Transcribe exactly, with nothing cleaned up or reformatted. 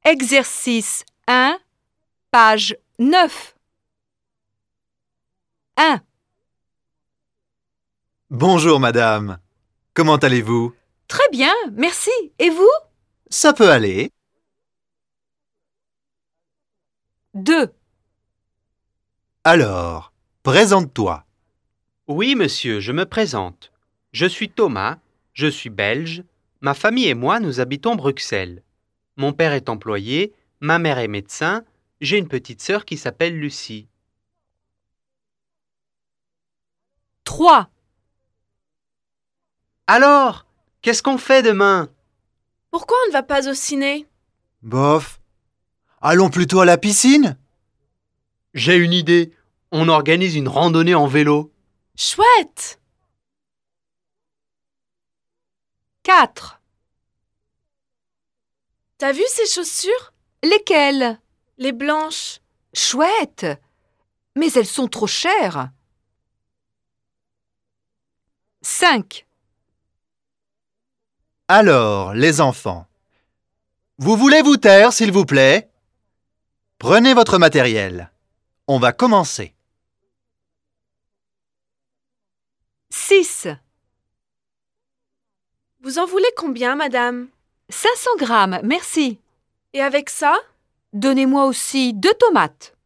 Exercice un, page neuf. un. Bonjour madame. Comment allez-vous? Très bien, merci. Et vous? Ça peut aller. deux. Alors, présente-toi. Oui, monsieur, je me présente. Je suis Thomas, je suis belge. Ma famille et moi, nous habitons Bruxelles. Mon père est employé, ma mère est médecin. J'ai une petite sœur qui s'appelle Lucie. trois. Alors, qu'est-ce qu'on fait demain? Pourquoi on ne va pas au ciné? Bof. Allons plutôt à la piscine? J'ai une idée. On organise une randonnée en vélo. Chouette! quatre. T'as vu ces chaussures? Lesquelles? Les blanches. Chouette! Mais elles sont trop chères. cinq. Alors, les enfants. Vous voulez vous taire, s'il vous plaît? Prenez votre matériel. On va commencer. six. Vous en voulez combien, madame? cinq cents grammes, merci. Et avec ça? Donnez-moi aussi deux tomates.